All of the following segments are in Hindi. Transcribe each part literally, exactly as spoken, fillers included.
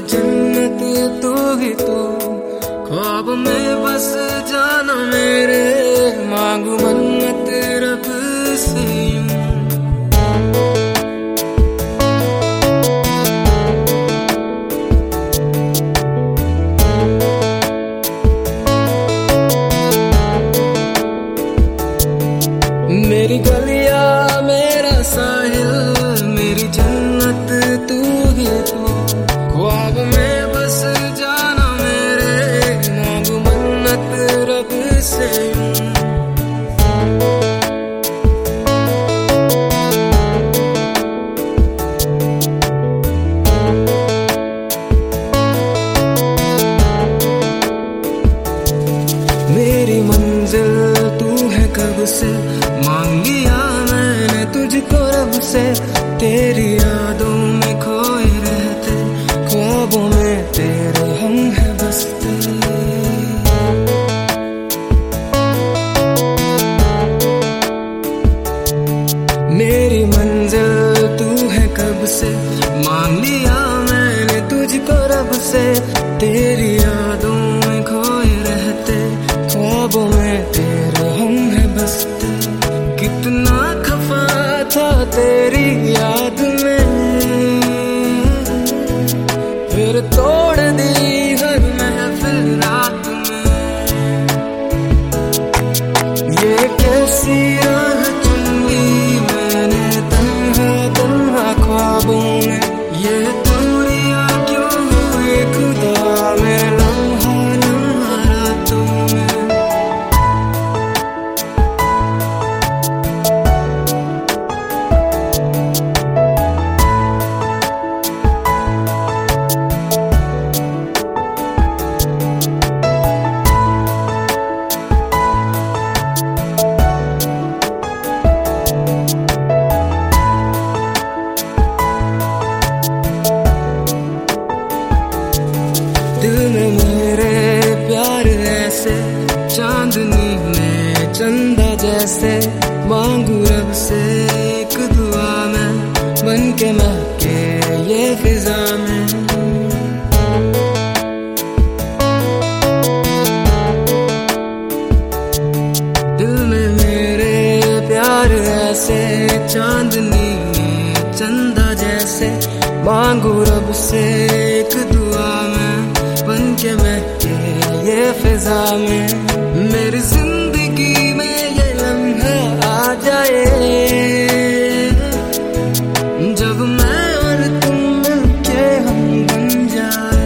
जन्नत तू ही तू, ख्वाब में बस जाना मेरे, मांगू मन्नत रब से यूं। मेरी गलिया मेरा साहिल, मेरी जन्नत तू ही तू, ख्वाब में बस जाना मेरे, मांगू मन्नत रब से यूं। मेरी मंजिल तू है कब से, मांग लिया मैंने तुझको रब से, तेरी यादों में खोए रहते, ख्वाबों में तेरे हम है बसते। मेरी मंजिल तू है कब से, मांग लिया मैंने तुझको रब से, तेरी यादों में खोए रहते, ख्वाबों में तेरे हम है बसते। कितना खफा था तेरी याद में, फिर तोड़ दी हर महफिल रात में। ये कैसी राह चुन ली मैंने तन्हा तन्हा ख्वाबों में, ये दूरियां क्यों हुई खुदा में लम्हा लम्हा रातों में। दिल में मेरे प्यार ऐसे, चांदनी में चंदा जैसे, मांगू रब से एक दुआ में, बन के महके ये फिजा में। दिल में मेरे प्यार ऐसे, चांदनी में चंदा जैसे, मांगू रब से एक दुआ में, बन के महके ये फिजा में। मेरी जिंदगी में ये लम्हा आ जाए, जब मैं और तुम मिलके हम बन जाए।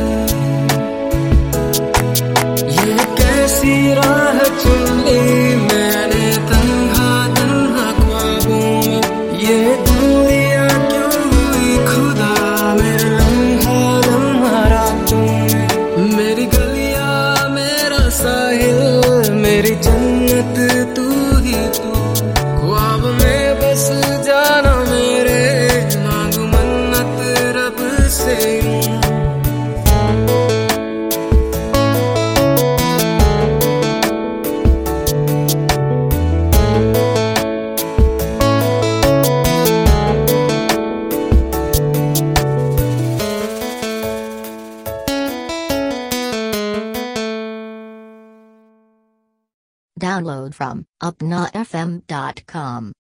ये कैसी राह चुन ली मैंने तन्हा तन्हा ख्वाबों में, ये दूरियां क्यों हुई खुदा मेरे लम्हा लम्हा रातों में। मेरी गलिया मेरा साहिल, मेरी जन्नत तू ही तू, ख्वाब में बस जाना मेरे, मांगू मन्नत रब से यूं। Download from upna f m dot com.